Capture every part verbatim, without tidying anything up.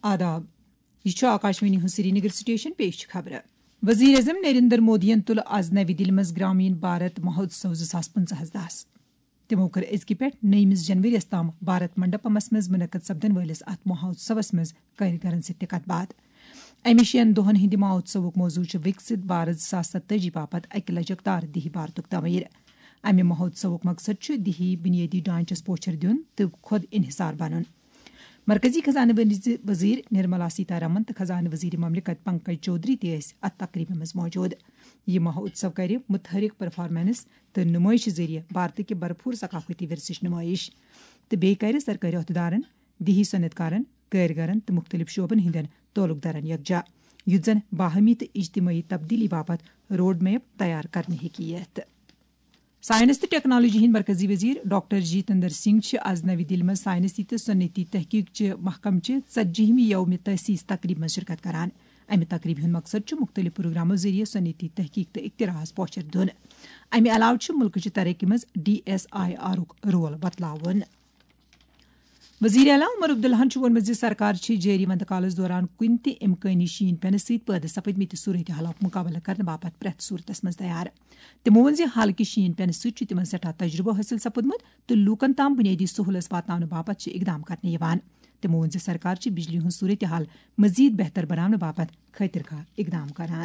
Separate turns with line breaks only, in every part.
آداب، یہ Akashvani Hind Srinagar station پیش خبر. وزیر اعظم نریندر مودین تل آز نوی دلی مز گرامین بھارت مہوتسو زٕ ساس پنژہس دہس. تمو کر ازکہ پہ نٔیمس جنوریس تام بھارت منڈپمس مز منعقد سپدن ولس ات مہوتسوس مز کٲرۍگرن سۭتۍ کتھ باتھ. امہ شین دہن ہند مہوتسوک موضوع وکست بھارت زٕ ساس ستتٲجی باپت اکہ لچکدار دیہی بھارتک تعمیر. امہ مہوتسوک مقصد دیہی بنیادی ڈھانچس پوچھر دین تو خود انحصار بنن. مرکزی خزانہ وزیر نرملا سیتارمن تو خزانہ وزیر مملکت پنکج چودھری تس ات تقریب مز موجود. یہ مہوتسو کر متحرک پرفارمنس تو نمائش ذریعہ بھارت کے بھرپور ثقافتی ورثچ نمائش تو بیٚیہِ کر سرکاری عہدیدارن، دیہی صنعت کارن، کٲرۍگرن تو مختلف شعبن ہندین تعلق دارن یکجا، یُتھ زن باہمی تو اجتماعی تبدیلی باپت روڈ میپ تیار کرنے ہیٚکہِ یِتھ. سائنس تو ٹیکنالوجی ہند مرکزی وزیر ڈاکٹر جتیندر سنگھ آز نوی دلی مز سائنسی تو صنعتی تحقیق چہ محکمہ چہ ژتجیہمہ یوم تاسیس تقریب مز شرکت کران. امہ تقریب ہند مقصد مختلف پروگراموں ذریعہ صنعتی تحقیق تو اختراعس پوچھر دن. امہ علاوہ ملکچہ ترقی مز ڈی ایس آئی آرک رول بتلاون. وزیر اعلیٰ عمر عبداللہ ووٚنمُت زِ سرکار چھِ جٲری ونٛدٕ کالس دوران کُنہِ تہِ اِمکٲنی شیٖن پینہٕ سۭتۍ پٲدٕ سپدمٕتہِ صورت حالُک مُقابلہٕ کرنہٕ باپتھ پرٛٮ۪تھ صوٗرتس منٛز تیار. تِمو ووٚن زِ حال کہِ شیٖن پینہٕ سۭتۍ چھُ تِمن سٮ۪ٹھاہ تجرُبہٕ حٲصِل سپُدمُت تہٕ لوٗکن تام بُنیٲدی سہوٗلت واتناونہٕ باپتھ چھِ اقدام کرنہٕ یِوان. تِمو ووٚن زِ سرکار چھِ بجلی ہٕنٛز صوٗرت حال مزید بہتر بناونہٕ باپتھ خٲطر خواہ اقدام کران.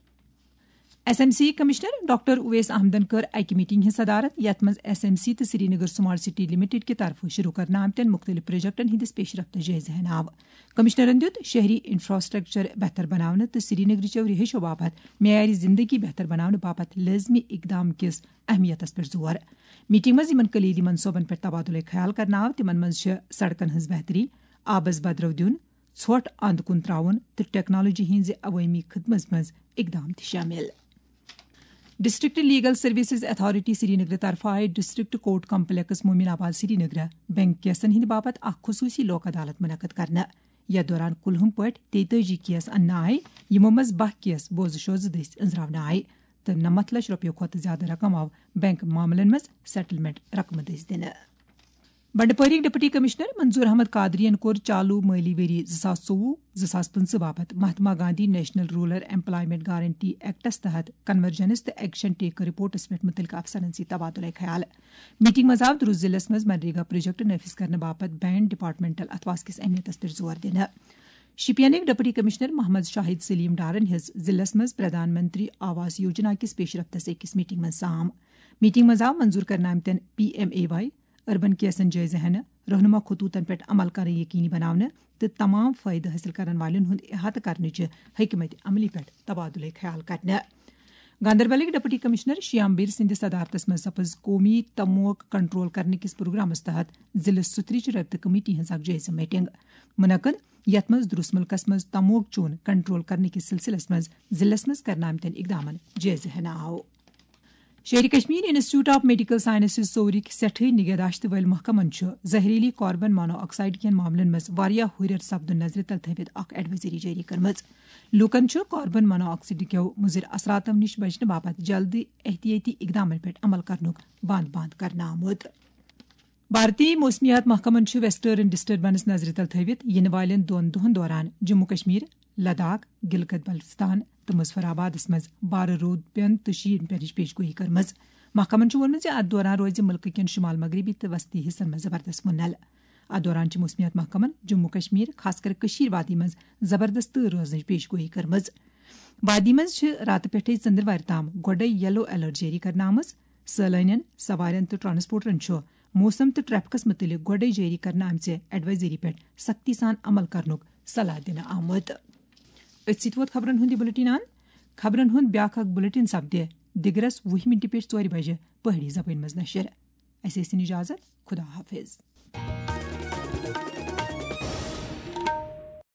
S M C commissioner doctor Owais احمدن کٔر اکہ میٹنگ ہٕنٛز صدارت یتھ منٛز ایس ایم سی تہٕ Srinagar smart city limited کہِ طرفہٕ شروع کرنہٕ آمتٮ۪ن مختلف پروجیکٹن ہٕنٛدِس پیش رفتس جٲیزٕ ہینہٕ آو. کمشنرن دِیُت شہری انفراسٹرکچر بہتر بناونہٕ تہٕ سری نگرٕچو رہٲیشو باپتھ معیارِ زندگی بہتر بناونہٕ باپتھ لٲزمی اقدام کِس اہمیتس پٮ۪ٹھ زور. میٹنگ منٛز یِمن کلیدی منصوبن پٮ۪ٹھ تبادلے خیال کرنہٕ آو تِمن منٛز چھِ سڑکن ہٕنٛز بہتری، آبس بدرو دیُن، ژھۄٹھ اند کُن تراوُن تہٕ ٹیکنالوجی ہٕنٛزِ عوٲمی خدمت منٛز اقدام تہِ شٲمِل. District legal services authority Srinagar طرفہٕ آیہِ ڈسٹرکٹ کورٹ کمپلیکس مومن آباد سری نگر بینک کیسن ہٕنٛدِ باپتھ اکھ خصوصی لوک عدالت منعقد کرنہٕ. یتھ دوران کُلہُم پٲٹھۍ تیتٲجی کیس اننہٕ آیہِ یِمو منٛز باہ کیس بوزٕ شوزٕ دٔسۍ أنٛزراونہٕ آیہِ تہٕ نمتھ لچھ رۄپیو کھۄتہٕ زیادٕ رقم آو بینک معاملن منٛز سیٹلمنٹ رقمہٕ دٔسۍ دِنہٕ. بنڈپورِک ڈپٹی کمشنر منظور احمد قادریَن کوٚر چالو مٲلی ؤری زٕ ساس ژوٚوُہ زٕ ساس پٕنٛژٕ باپتھ Mahatma Gandhi national rural employment guarantee acts تحت کنورجنس تہٕ ایکشن ٹیکر رپورٹس پٮ۪ٹھ متعلقہٕ افسرن سۭتۍ تبادلے خیال. میٹنگ منٛز آو درست ضلعس منٛز منریگا پروجیکٹ نافذ کرنہٕ باپتھ بین ڈپارٹمنٹل اتھواس کِس اہمیتس پٮ۪ٹھ زور دِنہٕ. شپینٕکۍ ڈپٹی کمشنر محمد شاہد سلیم ڈارن ہیٚژ ضلعس منٛز پردھان منتری آواس یوجنا کِس پیش رفتس أکِس میٹنگ منٛز سام. میٹنگ منٛز آو منظور کرنہٕ آمتٮ۪ن پی ایم اے واے اربن کیسن جٲیزٕ ہینہٕ، رہنما خطوطن پٮ۪ٹھ عمل کرٕنۍ یقینی بناونہٕ تہٕ تمام فٲیدٕ حٲصِل کرن والٮ۪ن ہُنٛد احاطہٕ کرنٕچہِ حکمت عملی پٮ۪ٹھ تبادلے خیال کرنہٕ. گاندربلٕکۍ ڈپٹی کمشنر شیامبیر سٕنٛدِس صدارتس منٛز سپٕز قومی تموک کنٹرول کرنہٕ کِس پروگرامس تحت ضلعہٕ سُتھرٕچ رٲبطہٕ کمیٹی ہٕنٛز اکھ جٲیزٕ میٹنگ منعقد یتھ منٛز درست مُلکس منٛز تموک چوٗن کنٹرول کرنہٕ کِس سلسلس منٛز ضلعس منٛز کرنہٕ آمتٮ۪ن اقدامن جٲیزٕ ہینہٕ آو. Sher-e Kashmir institute of medical sciences صورٕکۍ سٮ۪ٹھٕے نگہداشت وٲلۍ محکمن چھُ زہریلی کاربن مونو آکسائڈ کٮ۪ن معاملن منٛز واریاہ ہُرٮ۪ر سپدُن نظرِ تل تھٲوِتھ اکھ ایڈوائزری جٲری کٔرمٕژ. لوٗکن چھُ کاربن مونو آکسائڈ کٮ۪و مُضِر اثراتو نِش بچنہٕ باپتھ جلدی احتیاطی اقدامن پٮ۪ٹھ عمل کرنُک بند بند کرنہٕ آمُت. بھارتی موسمیات محکمن چھُ ویسٹرن ڈسٹربنس نظرِ تل تھٲوِتھ یِنہٕ والٮ۪ن دۄن دۄہن دوران جموں کشمیر، لداخ، گلگت بلتستان تہٕ مظفر آبادس منٛز بارٕ روٗد پٮ۪ن تہٕ شیٖن پینٕچ پیش گوئی کٔرمٕژ. محکمن چھُ ووٚنمُت زِ اتھ دوران روزِ مُلکہٕ کٮ۪ن شمال مغربی تہٕ وسطی حصن منٛز زبردست وُنل. اتھ دوران چھِ موسمیات محکمن جموں کشمیر خاص کر کٔشیٖر وادی منٛز زبردست تۭر روزنٕچ پیش گوئی کٔرمٕژ. وادی منٛز چھِ راتہٕ پٮ۪ٹھٕے ژٔنٛدٕروارِ تام گۄڈَے یلو الرٹ جٲری کرنہٕ آمٕژ. سٲلٲنین، سوارٮ۪ن تہٕ ٹرانسپورٹرن چھُ موسم تہٕ ٹریفکس متعلق گۄڈَے جٲری کرنہٕ آمژِ ایڈوائزری پٮ۪ٹھ سختی سان عمل کرنُک صلاح دِنہٕ آمُت. أتھۍ سۭتۍ ووت خبرن ہُنٛد یہِ بُلٹن ان. خبرن ہُنٛد بیاکھ اکھ بُلٹن سپدِ دِگرس وُہ مِنٹہِ پٮ۪ٹھ ژورِ بجہِ پہٲڑی زبٲنۍ منٛز نشر. اَسہِ ٲسِن اِجازت. خدا حافظ.